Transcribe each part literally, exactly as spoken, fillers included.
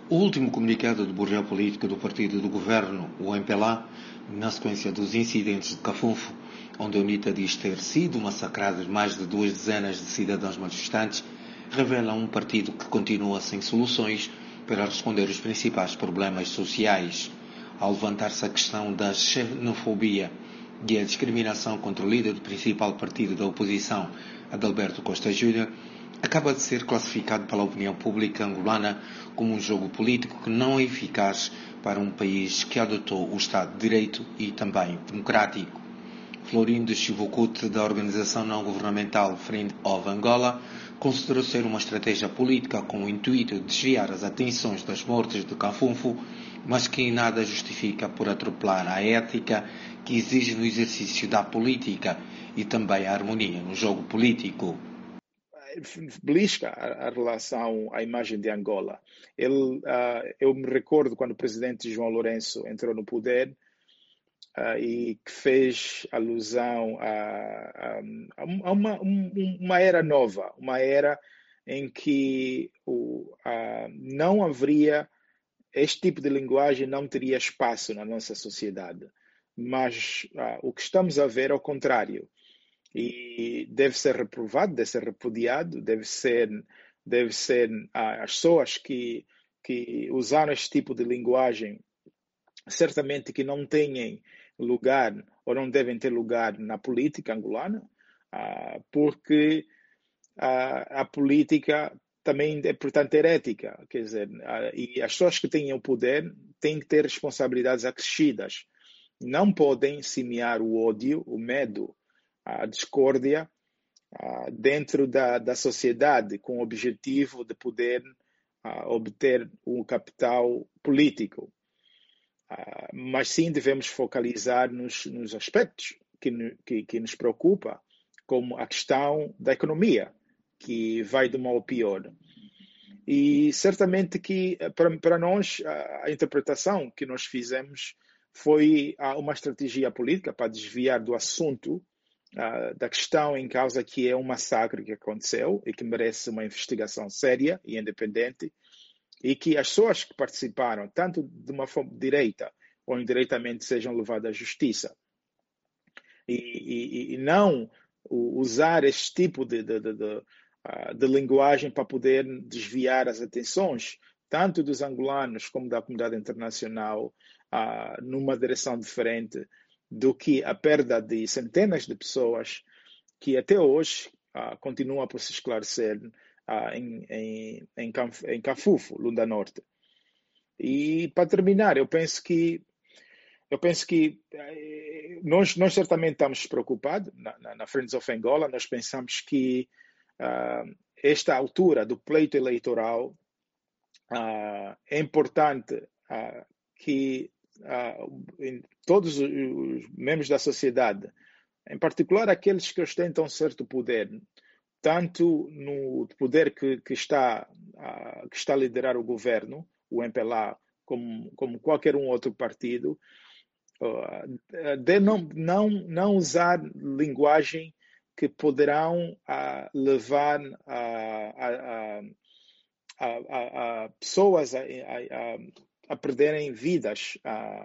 O último comunicado de burjá político do partido do governo, o M P L A, na sequência dos incidentes de Cafunfo, onde a UNITA diz ter sido massacradas mais de duas dezenas de cidadãos manifestantes, revela um partido que continua sem soluções para responder os principais problemas sociais. Ao levantar-se a questão da xenofobia e a discriminação contra o líder do principal partido da oposição, Adalberto Costa Júnior, acaba de ser classificado pela opinião pública angolana como um jogo político que não é eficaz para um país que adotou o Estado de Direito e também democrático. Florindo Chivocut, da organização não-governamental Friend of Angola, considerou ser uma estratégia política com o intuito de desviar as atenções das mortes de Cafunfo, mas que nada justifica por atropelar a ética que exige no exercício da política e também a harmonia no jogo político. Belisca a, a relação à imagem de Angola. Ele, uh, eu me recordo quando o presidente João Lourenço entrou no poder uh, e que fez alusão a, a, a uma, um, uma era nova, uma era em que o, uh, não haveria, este tipo de linguagem não teria espaço na nossa sociedade. Mas uh, o que estamos a ver é o contrário. E deve ser reprovado, deve ser repudiado, deve ser, deve ser ah, as pessoas que, que usaram este tipo de linguagem, certamente que não têm lugar ou não devem ter lugar na política angolana, ah, porque ah, a política também é, portanto, ter ética, quer dizer, ah, e as pessoas que têm o poder têm que ter responsabilidades acrescidas, não podem semear o ódio, o medo, a discórdia uh, dentro da, da sociedade com o objetivo de poder uh, obter um capital político. Uh, mas sim devemos focalizar nos, nos aspectos que, que, que nos preocupa, como a questão da economia, que vai de mal ao pior. E certamente que para, para nós a, a interpretação que nós fizemos foi uh, uma estratégia política para desviar do assunto Uh, da questão em causa, que é um massacre que aconteceu e que merece uma investigação séria e independente, e que as pessoas que participaram, tanto de uma forma direita ou indiretamente, sejam levadas à justiça. E, e, e não usar este tipo de, de, de, de, uh, de linguagem para poder desviar as atenções, tanto dos angolanos como da comunidade internacional, uh, numa direção diferente do que a perda de centenas de pessoas que até hoje uh, continuam por se esclarecer uh, em, em, em, em Cafufo, Lunda Norte. E para terminar, eu penso que eu penso que eh, nós, nós certamente estamos preocupados na, na, na Friends of Angola. Nós pensamos que uh, esta altura do pleito eleitoral uh, é importante uh, que Uh, em todos os membros da sociedade, em particular aqueles que ostentam certo poder, tanto no poder que, que, está, uh, que está a liderar o governo, o M P L A, como, como qualquer um outro partido, uh, de não, não, não usar linguagem que poderão uh, levar a, a, a, a, a pessoas a, a, a perderem vidas.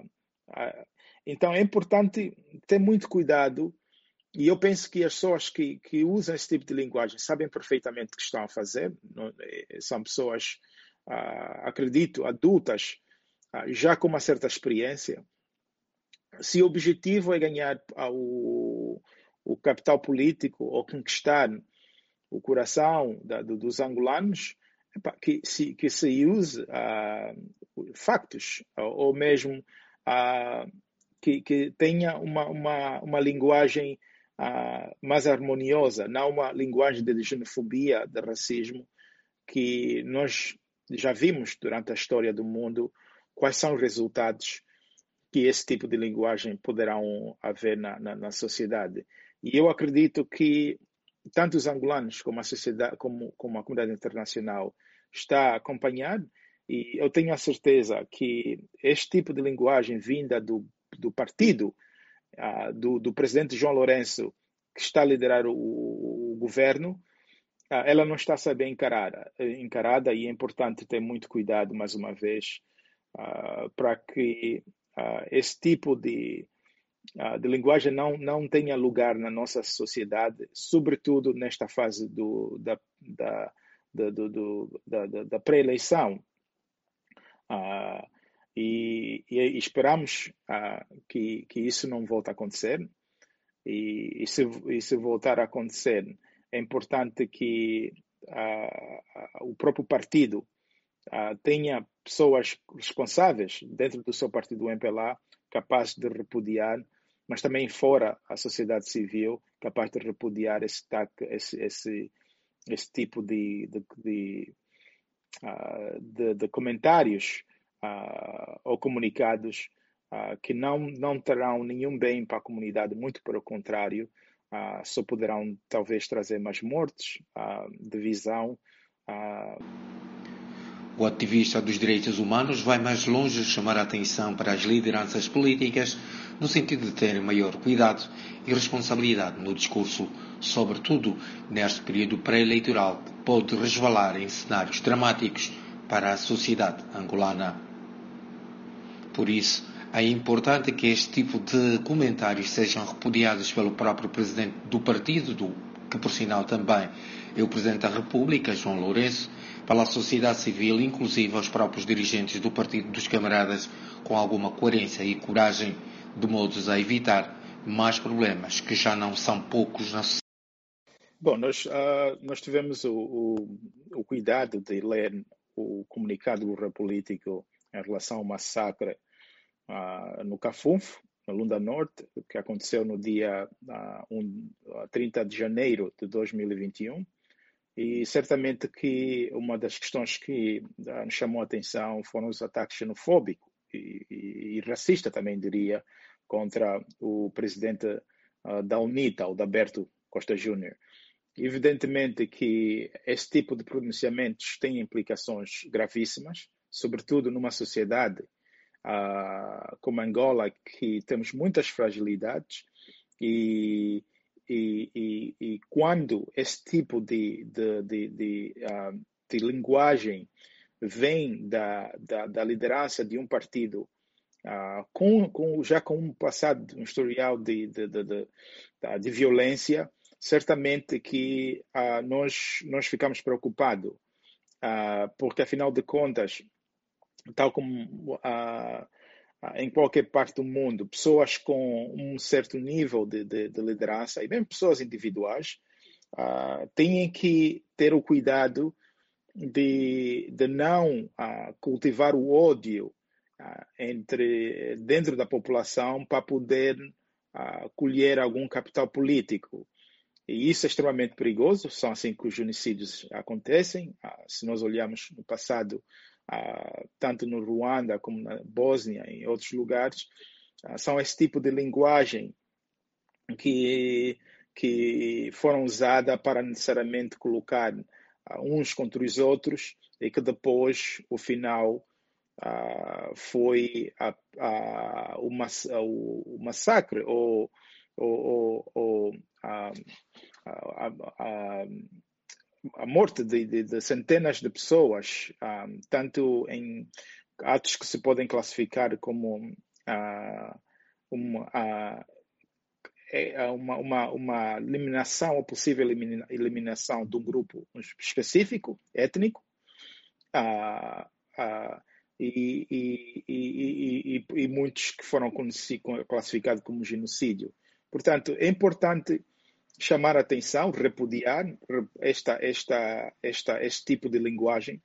Então é importante ter muito cuidado, e eu penso que as pessoas que, que usam esse tipo de linguagem sabem perfeitamente o que estão a fazer. São pessoas, acredito, adultas, já com uma certa experiência. Se o objetivo é ganhar o, o capital político ou conquistar o coração da, dos angolanos, que se, que se use uh, factos, ou mesmo uh, que, que tenha uma, uma, uma linguagem uh, mais harmoniosa, não uma linguagem de xenofobia, de racismo, que nós já vimos durante a história do mundo quais são os resultados que esse tipo de linguagem poderão haver na, na, na sociedade. E eu acredito que tanto os angolanos como a sociedade, como, como a comunidade internacional está a acompanhar, e eu tenho a certeza que este tipo de linguagem vinda do, do partido, uh, do, do presidente João Lourenço, que está a liderar o, o governo, ela não está a ser bem encarada, encarada e é importante ter muito cuidado, mais uma vez, uh, para que uh, esse tipo de, uh, de linguagem não, não tenha lugar na nossa sociedade, sobretudo nesta fase do, da, da, da, do, do, da, da pré-eleição. Uh, e, e esperamos uh, que, que isso não volte a acontecer. E, e, se, e se voltar a acontecer, é importante que uh, uh, o próprio partido uh, tenha pessoas responsáveis dentro do seu partido, o M P L A, capazes de repudiar, mas também fora a sociedade civil, capaz de repudiar esse, esse, esse, esse tipo de, de, de, uh, de, de comentários uh, ou comunicados uh, que não, não terão nenhum bem para a comunidade, muito pelo contrário, uh, só poderão talvez trazer mais mortes, uh, divisão. Uh... O ativista dos direitos humanos vai mais longe chamar a atenção para as lideranças políticas no sentido de terem maior cuidado e responsabilidade no discurso, sobretudo neste período pré-eleitoral que pode resvalar em cenários dramáticos para a sociedade angolana. Por isso, é importante que este tipo de comentários sejam repudiados pelo próprio presidente do partido, do, que por sinal também é o presidente da República, João Lourenço, pela sociedade civil, inclusive aos próprios dirigentes do Partido dos Camaradas, com alguma coerência e coragem, de modos a evitar mais problemas, que já não são poucos na sociedade. Bom, nós, uh, nós tivemos o, o, o cuidado de ler o comunicado do Bureau Político em relação ao massacre uh, no Cafunfo, na Lunda Norte, que aconteceu no dia uh, um, trinta de janeiro de dois mil e vinte e um. E certamente que uma das questões que uh, nos chamou a atenção foram os ataques xenofóbicos e, e, e racista, também diria, contra o presidente uh, da UNITA, o Daberto Costa Júnior. Evidentemente que esse tipo de pronunciamentos tem implicações gravíssimas, sobretudo numa sociedade uh, como Angola, que temos muitas fragilidades e E, e, e quando esse tipo de, de, de, de, uh, de linguagem vem da, da, da liderança de um partido uh, com, com, já com um passado, um historial de, de, de, de, de violência, certamente que uh, nós, nós ficamos preocupados, uh, porque afinal de contas, tal como uh, em qualquer parte do mundo, pessoas com um certo nível de, de, de liderança, e mesmo pessoas individuais, uh, têm que ter o cuidado de, de não uh, cultivar o ódio uh, entre, dentro da população para poder uh, colher algum capital político. E isso é extremamente perigoso, são assim que os genocídios acontecem. Uh, se nós olharmos no passado, Uh, tanto no Ruanda como na Bósnia e em outros lugares, uh, são esse tipo de linguagem que, que foram usadas para necessariamente colocar uh, uns contra os outros e que depois, o final, uh, foi a, a, o, mass, o, o massacre ou, ou, ou a, a, a, a morte de, de, de centenas de pessoas, um, tanto em atos que se podem classificar como uh, uma, uh, uma, uma, uma eliminação ou possível eliminação de um grupo específico, étnico, uh, uh, e, e, e, e, e muitos que foram classificados como genocídio. Portanto, é importante chamar a atenção, repudiar esta, esta, esta, este tipo de linguagem,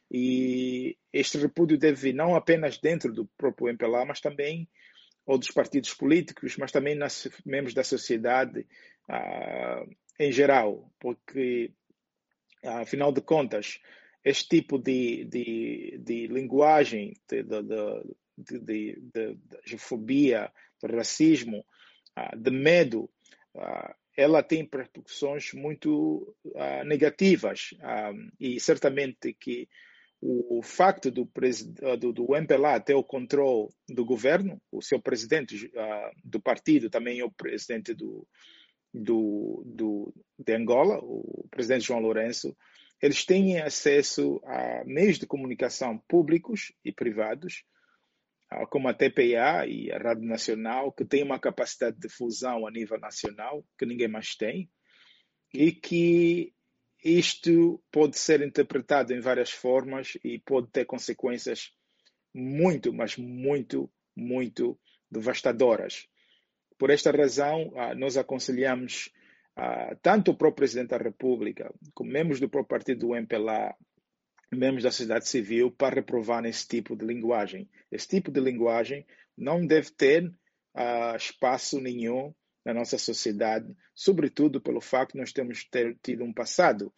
e este repúdio deve vir não apenas dentro do próprio M P L A, mas também ou dos partidos políticos, mas também nas membros da sociedade uh, em geral, porque uh, afinal de contas este tipo de, de, de linguagem de, de, de, de, de, de xenofobia, de racismo, uh, de medo, uh, ela tem repercussões muito uh, negativas, um, e certamente que o, o facto do, do, do M P L A ter o controle do governo, o seu presidente uh, do partido também é o presidente do, do, do, de Angola, o presidente João Lourenço, eles têm acesso a meios de comunicação públicos e privados, como a T P A e a Rádio Nacional, que têm uma capacidade de difusão a nível nacional que ninguém mais tem, e que isto pode ser interpretado em várias formas e pode ter consequências muito, mas muito, muito devastadoras. Por esta razão, nós aconselhamos tanto o próprio Presidente da República, como membros do próprio partido do M P L A, membros da sociedade civil, para reprovar esse tipo de linguagem. Esse tipo de linguagem não deve ter uh, espaço nenhum na nossa sociedade, sobretudo pelo facto de nós temos ter, tido um passado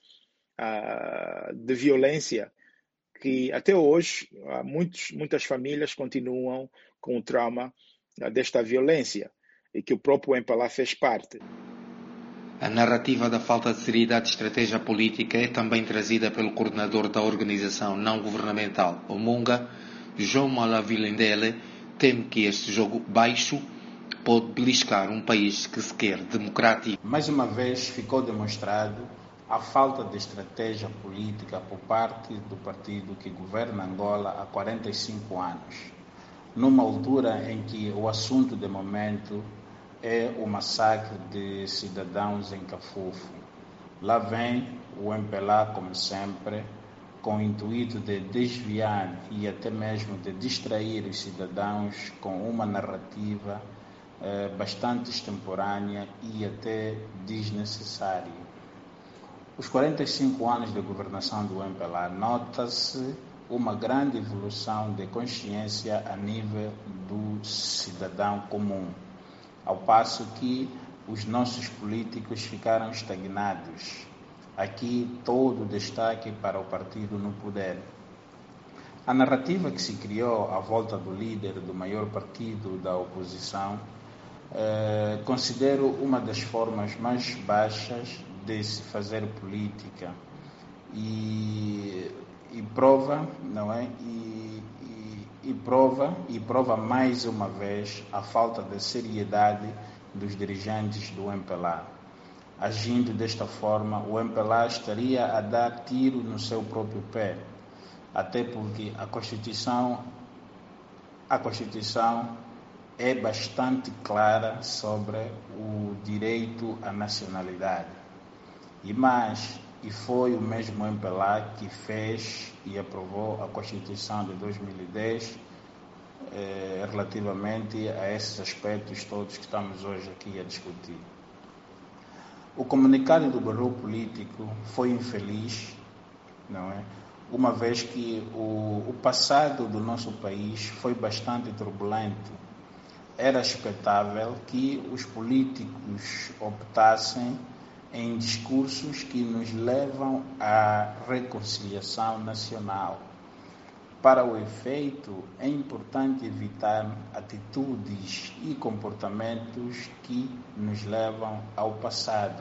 uh, de violência que até hoje uh, muitos, muitas famílias continuam com o trauma uh, desta violência e que o próprio M P L A fez parte. A narrativa da falta de seriedade de estratégia política é também trazida pelo coordenador da organização não-governamental, o Munga, João Malavilendele, teme que este jogo baixo pode beliscar um país que se quer democrático. Mais uma vez ficou demonstrado a falta de estratégia política por parte do partido que governa Angola há quarenta e cinco anos, numa altura em que o assunto de momento é o massacre de cidadãos em Cafufo. Lá vem o M P L A, como sempre, com o intuito de desviar e até mesmo de distrair os cidadãos com uma narrativa eh, bastante extemporânea e até desnecessária. Os quarenta e cinco anos de governação do M P L A nota-se uma grande evolução de consciência a nível do cidadão comum, ao passo que os nossos políticos ficaram estagnados. Aqui todo o destaque para o partido no poder. A narrativa que se criou à volta do líder do maior partido da oposição eh, considero uma das formas mais baixas de se fazer política e, e prova, não é? E, E prova, e prova mais uma vez a falta de seriedade dos dirigentes do M P L A. Agindo desta forma, o M P L A estaria a dar tiro no seu próprio pé, até porque a Constituição, a Constituição é bastante clara sobre o direito à nacionalidade. E mais, e foi o mesmo M P L A que fez e aprovou a Constituição de dois mil e dez eh, relativamente a esses aspectos todos que estamos hoje aqui a discutir. O comunicado do Bureau Político foi infeliz, não é? Uma vez que o, o passado do nosso país foi bastante turbulento. Era expectável que os políticos optassem em discursos que nos levam à reconciliação nacional. Para o efeito, é importante evitar atitudes e comportamentos que nos levam ao passado.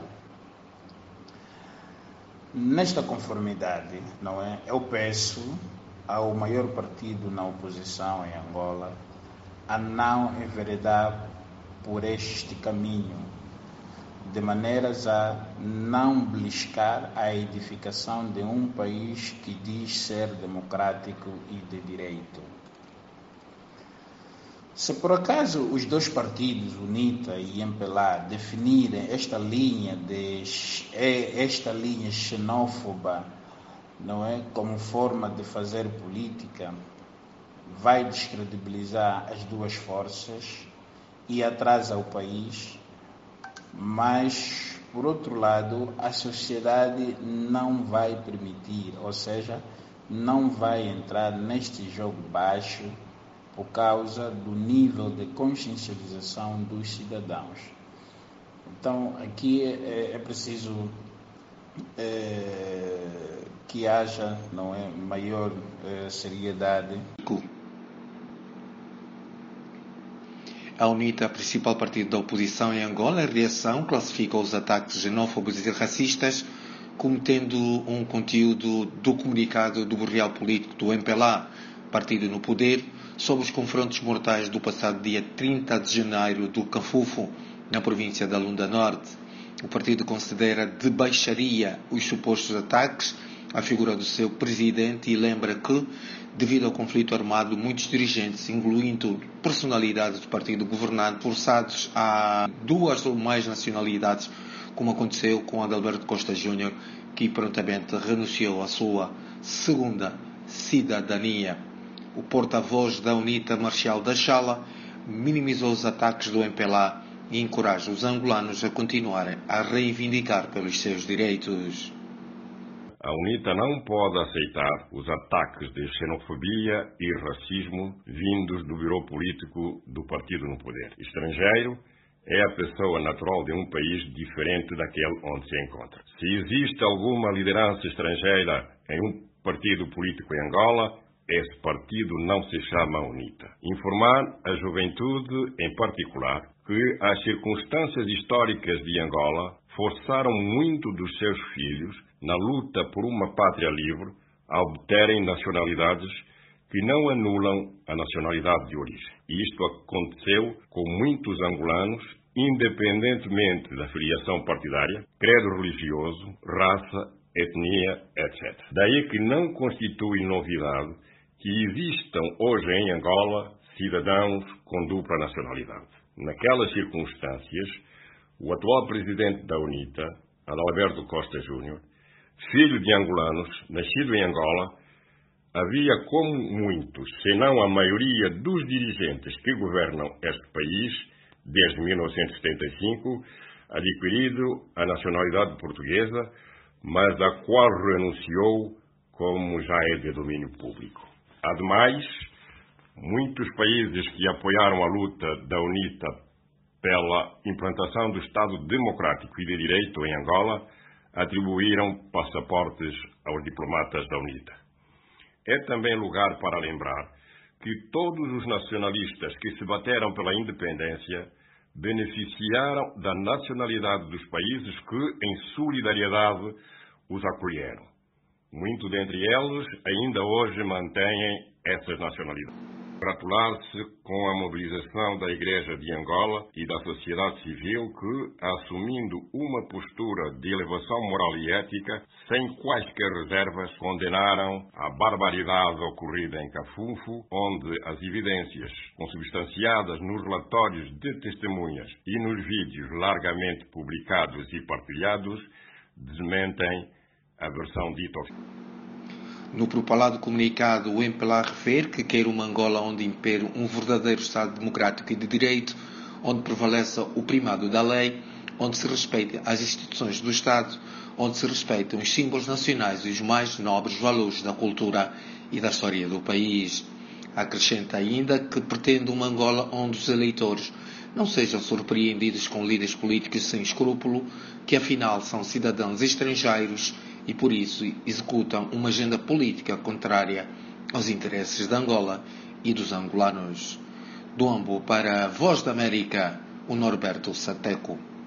Nesta conformidade, não é? Eu peço ao maior partido na oposição em Angola a não enveredar por este caminho, de maneiras a não beliscar a edificação de um país que diz ser democrático e de direito. Se por acaso os dois partidos, UNITA e M P L A, definirem esta linha, de, esta linha xenófoba, não é, como forma de fazer política, vai descredibilizar as duas forças e atrasa o país. Mas, por outro lado, a sociedade não vai permitir, ou seja, não vai entrar neste jogo baixo por causa do nível de consciencialização dos cidadãos. Então, aqui é, é preciso é, que haja, não é, maior é, seriedade. A UNITA, principal partido da oposição em Angola, em reação, classifica os ataques xenófobos e racistas como tendo um conteúdo do comunicado do Bureau Político do M P L A, partido no poder, sobre os confrontos mortais do passado dia trinta de janeiro do Cafufo, na província da Lunda Norte. O partido considera de baixaria os supostos ataques à figura do seu presidente e lembra que, devido ao conflito armado, muitos dirigentes, incluindo personalidades do partido governante, forçados a duas ou mais nacionalidades, como aconteceu com Adalberto Costa Júnior, que prontamente renunciou à sua segunda cidadania. O porta-voz da UNITA, Marcial da Chala, minimizou os ataques do M P L A e encoraja os angolanos a continuarem a reivindicar pelos seus direitos. A UNITA não pode aceitar os ataques de xenofobia e racismo vindos do Bureau Político do partido no poder. Estrangeiro é a pessoa natural de um país diferente daquele onde se encontra. Se existe alguma liderança estrangeira em um partido político em Angola, esse partido não se chama UNITA. Informar a juventude, em particular, que as circunstâncias históricas de Angola forçaram muito dos seus filhos, na luta por uma pátria livre, a obterem nacionalidades que não anulam a nacionalidade de origem. E isto aconteceu com muitos angolanos, independentemente da filiação partidária, credo religioso, raça, etnia, etcétera. Daí que não constitui novidade que existam hoje em Angola cidadãos com dupla nacionalidade. Naquelas circunstâncias, o atual presidente da UNITA, Adalberto Costa Júnior, filho de angolanos, nascido em Angola, havia como muitos, se não a maioria dos dirigentes que governam este país, desde mil novecentos e setenta e cinco, adquirido a nacionalidade portuguesa, mas da qual renunciou, como já é de domínio público. Ademais, muitos países que apoiaram a luta da UNITA pela implantação do Estado democrático e de direito em Angola atribuíram passaportes aos diplomatas da UNITA. É também lugar para lembrar que todos os nacionalistas que se bateram pela independência beneficiaram da nacionalidade dos países que, em solidariedade, os acolheram. Muitos dentre eles ainda hoje mantêm essas nacionalidades. Gratular-se com a mobilização da Igreja de Angola e da sociedade civil que, assumindo uma postura de elevação moral e ética, sem quaisquer reservas, condenaram a barbaridade ocorrida em Cafunfo, onde as evidências, consubstanciadas nos relatórios de testemunhas e nos vídeos largamente publicados e partilhados, desmentem a versão dita oficial. No propalado comunicado, o M P L A refere que quer uma Angola onde impere um verdadeiro Estado democrático e de direito, onde prevaleça o primado da lei, onde se respeitem as instituições do Estado, onde se respeitem os símbolos nacionais e os mais nobres valores da cultura e da história do país. Acrescenta ainda que pretende uma Angola onde os eleitores não sejam surpreendidos com líderes políticos sem escrúpulo, que afinal são cidadãos estrangeiros e por isso executam uma agenda política contrária aos interesses de Angola e dos angolanos. Do Ambo para a Voz da América, o Norberto Sateco.